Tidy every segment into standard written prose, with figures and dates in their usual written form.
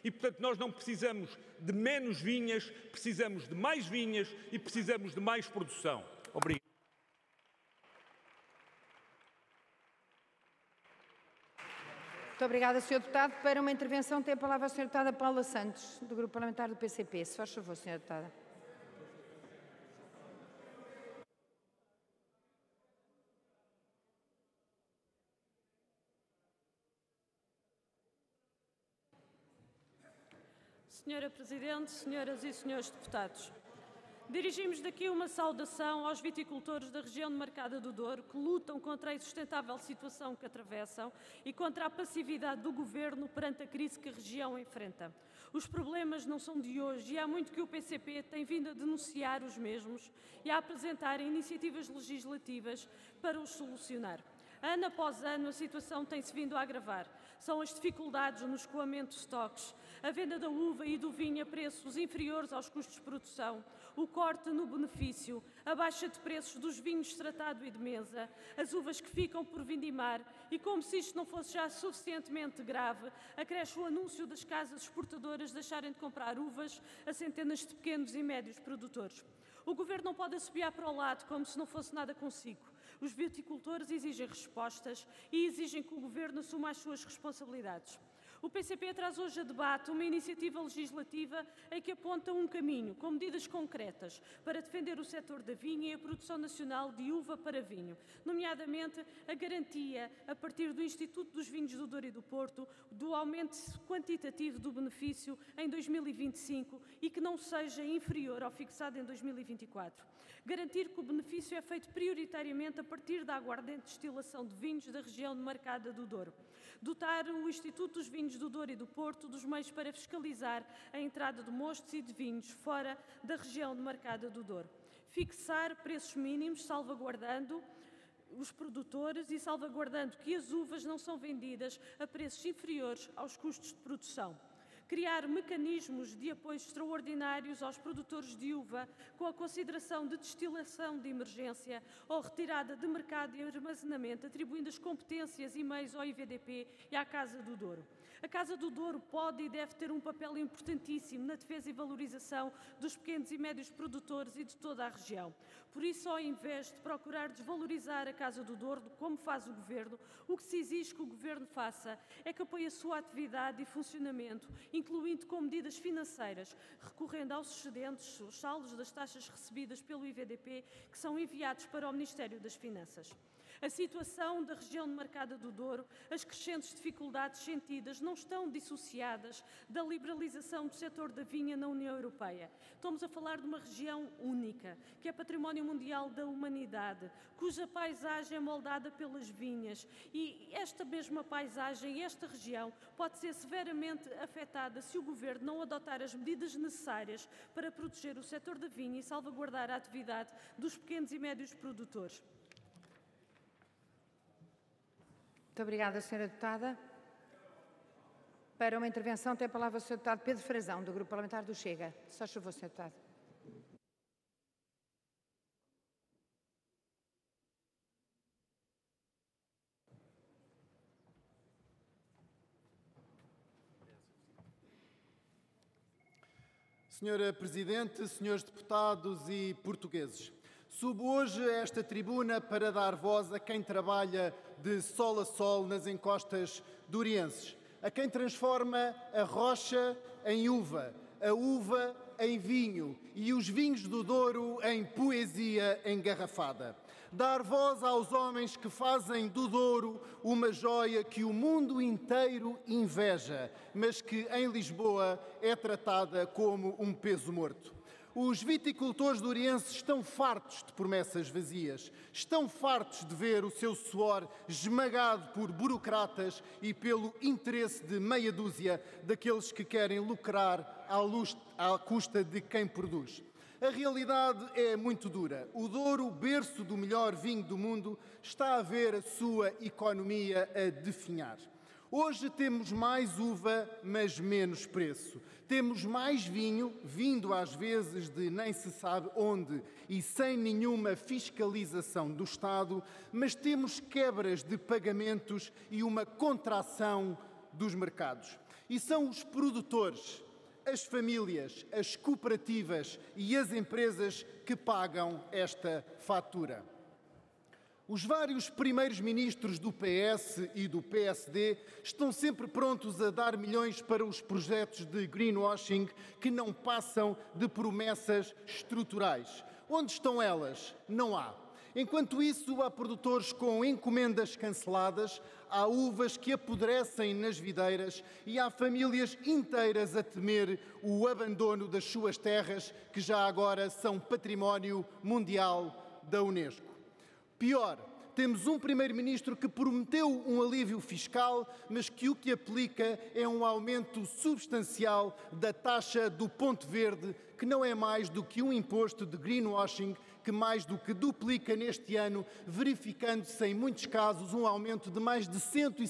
E, portanto, nós não precisamos de menos vinhas, precisamos de mais vinhas e precisamos de mais produção. Obrigado. Muito obrigada, Sr. Deputado. Para uma intervenção tem a palavra a Sra. Deputada Paula Santos, do Grupo Parlamentar do PCP. Se faz favor, Sra. Deputada. Senhora Presidente, senhoras e senhores deputados, dirigimos daqui uma saudação aos viticultores da região demarcada do Douro que lutam contra a insustentável situação que atravessam e contra a passividade do Governo perante a crise que a região enfrenta. Os problemas não são de hoje e há muito que o PCP tem vindo a denunciar os mesmos e a apresentar iniciativas legislativas para os solucionar. Ano após ano, a situação tem-se vindo a agravar. São as dificuldades no escoamento de estoques, a venda da uva e do vinho a preços inferiores aos custos de produção, o corte no benefício, a baixa de preços dos vinhos de tratado e de mesa, as uvas que ficam por vindimar e, como se isto não fosse já suficientemente grave, acresce o anúncio das casas exportadoras deixarem de comprar uvas a centenas de pequenos e médios produtores. O Governo não pode assobiar para o lado como se não fosse nada consigo. Os viticultores exigem respostas e exigem que o Governo assuma as suas responsabilidades. O PCP traz hoje a debate uma iniciativa legislativa em que aponta um caminho, com medidas concretas, para defender o setor da vinha e a produção nacional de uva para vinho, nomeadamente a garantia, a partir do Instituto dos Vinhos do Douro e do Porto, do aumento quantitativo do benefício em 2025 e que não seja inferior ao fixado em 2024. Garantir que o benefício é feito prioritariamente a partir da aguardente destilação de vinhos da região demarcada do Douro. Dotar o Instituto dos Vinhos do Douro e do Porto dos meios para fiscalizar a entrada de mostos e de vinhos fora da região demarcada do Douro. Fixar preços mínimos, salvaguardando os produtores e salvaguardando que as uvas não são vendidas a preços inferiores aos custos de produção. Criar mecanismos de apoio extraordinários aos produtores de uva com a consideração de destilação de emergência ou retirada de mercado e armazenamento, atribuindo as competências e meios ao IVDP e à Casa do Douro. A Casa do Douro pode e deve ter um papel importantíssimo na defesa e valorização dos pequenos e médios produtores e de toda a região. Por isso, ao invés de procurar desvalorizar a Casa do Douro, como faz o Governo, o que se exige que o Governo faça é que apoie a sua atividade e funcionamento, incluindo com medidas financeiras, recorrendo aos excedentes, os saldos das taxas recebidas pelo IVDP, que são enviados para o Ministério das Finanças. A situação da região demarcada do Douro, as crescentes dificuldades sentidas não estão dissociadas da liberalização do setor da vinha na União Europeia. Estamos a falar de uma região única, que é património mundial da humanidade, cuja paisagem é moldada pelas vinhas e esta mesma paisagem, esta região, pode ser severamente afetada se o Governo não adotar as medidas necessárias para proteger o setor da vinha e salvaguardar a atividade dos pequenos e médios produtores. Muito obrigada, Sra. Deputada. Para uma intervenção tem a palavra o Sr. Deputado Pedro Frazão, do Grupo Parlamentar do Chega. Se faz favor, Sr. Deputado. Senhora Presidente, senhores deputados e portugueses, subo hoje a esta tribuna para dar voz a quem trabalha de sol a sol nas encostas dourienses, a quem transforma a rocha em uva, a uva em vinho e os vinhos do Douro em poesia engarrafada. Dar voz aos homens que fazem do Douro uma joia que o mundo inteiro inveja, mas que em Lisboa é tratada como um peso morto. Os viticultores dourienses estão fartos de promessas vazias, estão fartos de ver o seu suor esmagado por burocratas e pelo interesse de meia dúzia daqueles que querem lucrar à custa de quem produz. A realidade é muito dura. O Douro, berço do melhor vinho do mundo, está a ver a sua economia a definhar. Hoje temos mais uva, mas menos preço. Temos mais vinho, vindo às vezes de nem se sabe onde e sem nenhuma fiscalização do Estado, mas temos quebras de pagamentos e uma contração dos mercados. E são os produtores, as famílias, as cooperativas e as empresas que pagam esta fatura. Os vários primeiros ministros do PS e do PSD estão sempre prontos a dar milhões para os projetos de greenwashing que não passam de promessas estruturais. Onde estão elas? Não há. Enquanto isso, há produtores com encomendas canceladas, há uvas que apodrecem nas videiras e há famílias inteiras a temer o abandono das suas terras, que já agora são património mundial da Unesco. Pior, temos um primeiro-ministro que prometeu um alívio fiscal, mas que o que aplica é um aumento substancial da taxa do ponto verde, que não é mais do que um imposto de greenwashing, que mais do que duplica neste ano, verificando-se em muitos casos um aumento de mais de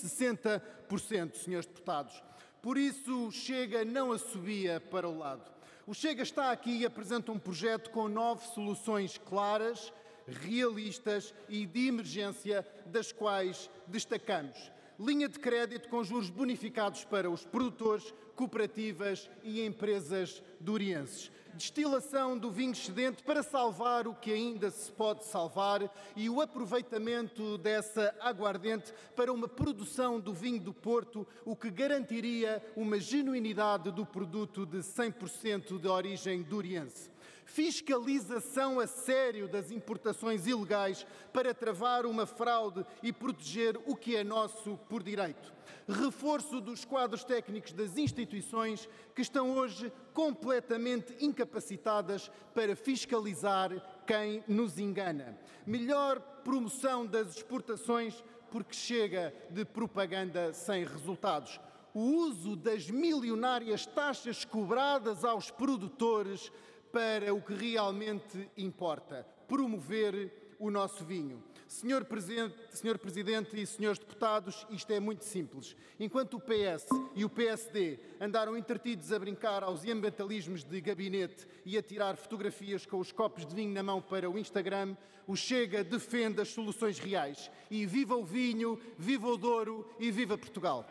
160%, senhores deputados. Por isso, o Chega não assobia para o lado. O Chega está aqui e apresenta um projeto com 9 soluções claras, realistas e de emergência, das quais destacamos: linha de crédito com juros bonificados para os produtores, cooperativas e empresas dourienses; destilação do vinho excedente para salvar o que ainda se pode salvar e o aproveitamento dessa aguardente para uma produção do vinho do Porto, o que garantiria uma genuinidade do produto de 100% de origem douriense; fiscalização a sério das importações ilegais para travar uma fraude e proteger o que é nosso por direito; reforço dos quadros técnicos das instituições que estão hoje completamente incapacitadas para fiscalizar quem nos engana; melhor promoção das exportações, porque chega de propaganda sem resultados; o uso das milionárias taxas cobradas aos produtores para o que realmente importa: promover o nosso vinho. Senhor Presidente e senhores deputados, isto é muito simples. Enquanto o PS e o PSD andaram entretidos a brincar aos ambientalismos de gabinete e a tirar fotografias com os copos de vinho na mão para o Instagram, o Chega defende as soluções reais. E viva o vinho, viva o Douro e viva Portugal!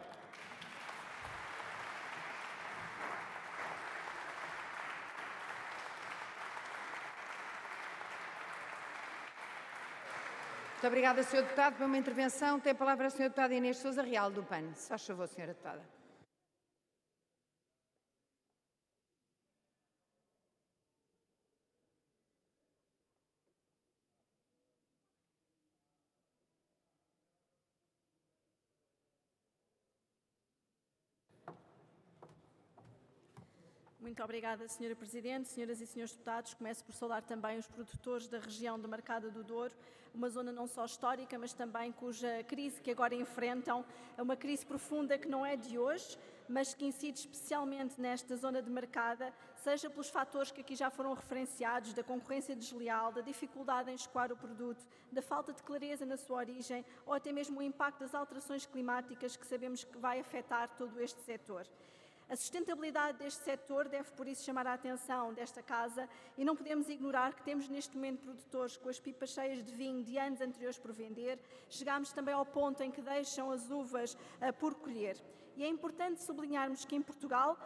Muito obrigada, Sr. Deputado. Para uma intervenção, tem a palavra a Sra. Deputada Inês Sousa Real, do PAN. Se faz favor, Sra. Deputada. Muito obrigada, Sra. Presidente. Senhoras e senhores deputados, começo por saudar também os produtores da região de Marcada do Douro, uma zona não só histórica, mas também cuja crise que agora enfrentam é uma crise profunda que não é de hoje, mas que incide especialmente nesta zona de Marcada, seja pelos fatores que aqui já foram referenciados, da concorrência desleal, da dificuldade em escoar o produto, da falta de clareza na sua origem, ou até mesmo o impacto das alterações climáticas que sabemos que vai afetar todo este setor. A sustentabilidade deste setor deve, por isso, chamar a atenção desta Casa e não podemos ignorar que temos neste momento produtores com as pipas cheias de vinho de anos anteriores por vender. Chegámos também ao ponto em que deixam as uvas por colher. E é importante sublinharmos que em Portugal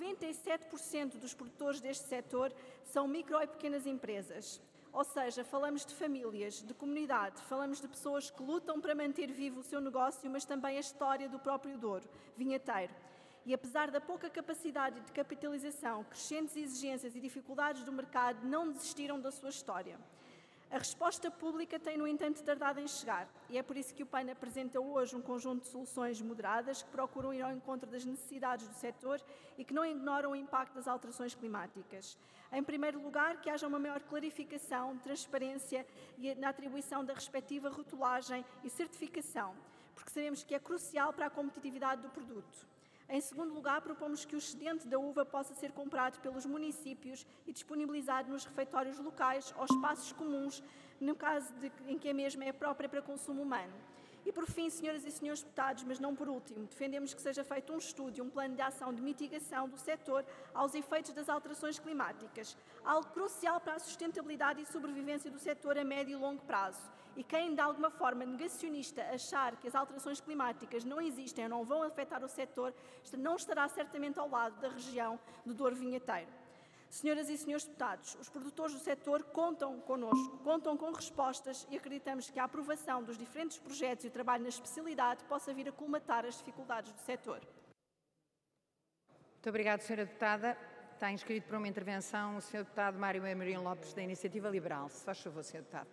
97% dos produtores deste setor são micro e pequenas empresas. Ou seja, falamos de famílias, de comunidade, falamos de pessoas que lutam para manter vivo o seu negócio, mas também a história do próprio Douro, vinheteiro. E apesar da pouca capacidade de capitalização, crescentes exigências e dificuldades do mercado, não desistiram da sua história. A resposta pública tem, no entanto, tardado em chegar, e é por isso que o PAN apresenta hoje um conjunto de soluções moderadas que procuram ir ao encontro das necessidades do setor e que não ignoram o impacto das alterações climáticas. Em primeiro lugar, que haja uma maior clarificação, transparência na atribuição da respectiva rotulagem e certificação, porque sabemos que é crucial para a competitividade do produto. Em segundo lugar, propomos que o excedente da uva possa ser comprado pelos municípios e disponibilizado nos refeitórios locais ou espaços comuns, no caso em que a mesma é própria para consumo humano. E por fim, senhoras e senhores deputados, mas não por último, defendemos que seja feito um estudo e um plano de ação de mitigação do setor aos efeitos das alterações climáticas, algo crucial para a sustentabilidade e sobrevivência do setor a médio e longo prazo. E quem, de alguma forma negacionista, achar que as alterações climáticas não existem ou não vão afetar o setor, não estará certamente ao lado da região do Douro Vinheteiro. Senhoras e senhores deputados, os produtores do setor contam connosco, contam com respostas e acreditamos que a aprovação dos diferentes projetos e o trabalho na especialidade possa vir a colmatar as dificuldades do setor. Muito obrigada, Sra. Deputada. Está inscrito para uma intervenção o Sr. Deputado Mário Amorim Lopes, da Iniciativa Liberal. Se faz favor, Sr. Deputado.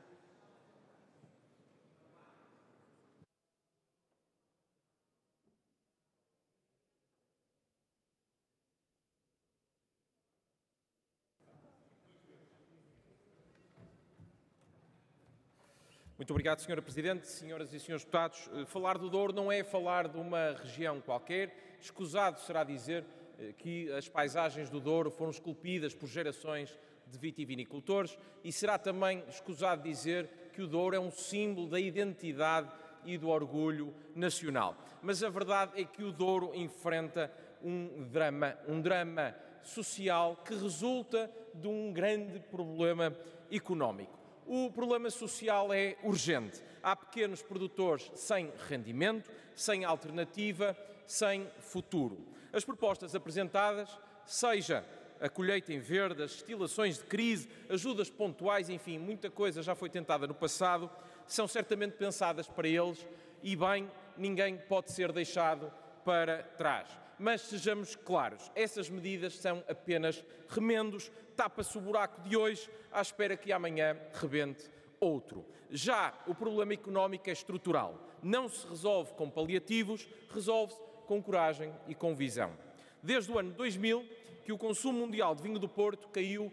Muito obrigado, Sra. Presidente. Senhoras e senhores deputados, falar do Douro não é falar de uma região qualquer. Escusado será dizer que as paisagens do Douro foram esculpidas por gerações de vitivinicultores e será também escusado dizer que o Douro é um símbolo da identidade e do orgulho nacional. Mas a verdade é que o Douro enfrenta um drama social que resulta de um grande problema económico. O problema social é urgente. Há pequenos produtores sem rendimento, sem alternativa, sem futuro. As propostas apresentadas, seja a colheita em verde, as destilações de crise, ajudas pontuais, enfim, muita coisa já foi tentada no passado, são certamente pensadas para eles e, bem, ninguém pode ser deixado para trás. Mas sejamos claros, essas medidas são apenas remendos, tapa-se o buraco de hoje à espera que amanhã rebente outro. Já o problema económico é estrutural. Não se resolve com paliativos, resolve-se com coragem e com visão. Desde o ano 2000 que o consumo mundial de vinho do Porto caiu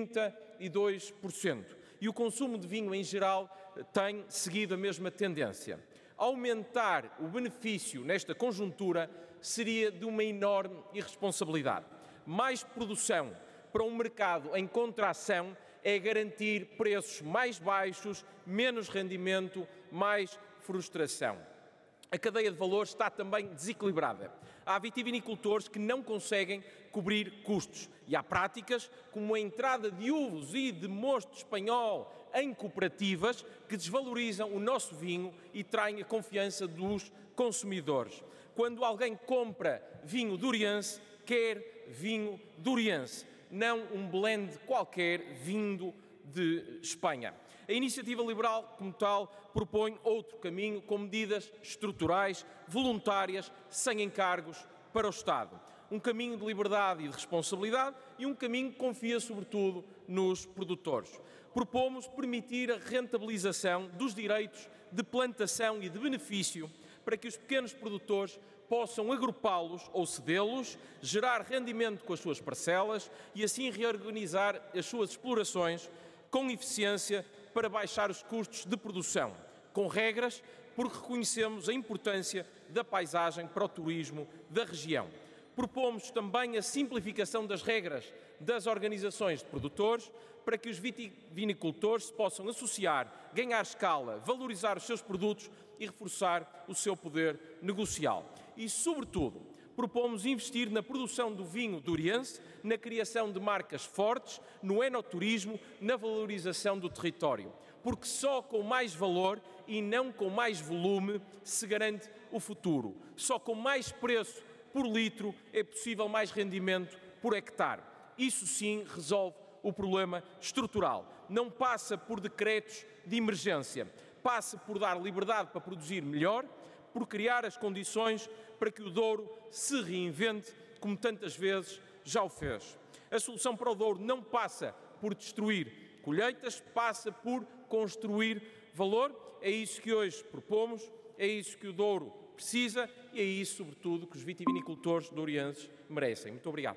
32% e o consumo de vinho em geral tem seguido a mesma tendência. Aumentar o benefício nesta conjuntura seria de uma enorme irresponsabilidade. Mais produção para um mercado em contração é garantir preços mais baixos, menos rendimento, mais frustração. A cadeia de valor está também desequilibrada. Há vitivinicultores que não conseguem cobrir custos e há práticas como a entrada de uvos e de mosto espanhol em cooperativas que desvalorizam o nosso vinho e traem a confiança dos consumidores. Quando alguém compra vinho douriense, quer vinho douriense, não um blend qualquer vindo de Espanha. A Iniciativa Liberal, como tal, propõe outro caminho com medidas estruturais, voluntárias, sem encargos para o Estado. Um caminho de liberdade e de responsabilidade e um caminho que confia, sobretudo, nos produtores. Propomos permitir a rentabilização dos direitos de plantação e de benefício para que os pequenos produtores possam agrupá-los ou cedê-los, gerar rendimento com as suas parcelas e assim reorganizar as suas explorações com eficiência para baixar os custos de produção, com regras, porque reconhecemos a importância da paisagem para o turismo da região. Propomos também a simplificação das regras das organizações de produtores para que os vitivinicultores se possam associar, ganhar escala, valorizar os seus produtos e reforçar o seu poder negocial. E, sobretudo, propomos investir na produção do vinho douriense, na criação de marcas fortes, no enoturismo, na valorização do território. Porque só com mais valor e não com mais volume se garante o futuro. Só com mais preço por litro é possível mais rendimento por hectare. Isso sim resolve o problema estrutural. Não passa por decretos de emergência. Passa por dar liberdade para produzir melhor, por criar as condições para que o Douro se reinvente, como tantas vezes já o fez. A solução para o Douro não passa por destruir colheitas, passa por construir valor. É isso que hoje propomos, é isso que o Douro precisa e é isso, sobretudo, que os vitivinicultores dourienses merecem. Muito obrigado.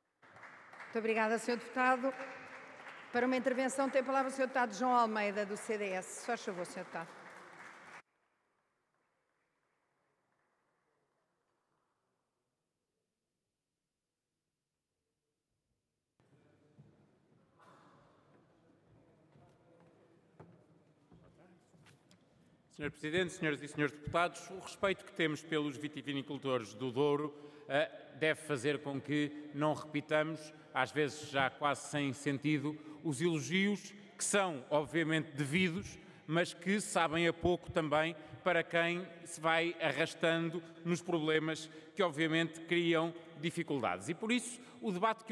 Muito obrigada, Sr. Deputado. Para uma intervenção tem a palavra o Sr. Deputado João Almeida, do CDS. Se faz favor, Sr. Deputado. Sr. Presidente, senhoras e senhores deputados, o respeito que temos pelos vitivinicultores do Douro deve fazer com que não repitamos, às vezes já quase sem sentido, os elogios que são obviamente devidos, mas que sabem a pouco também para quem se vai arrastando nos problemas que obviamente criam dificuldades. E por isso o debate que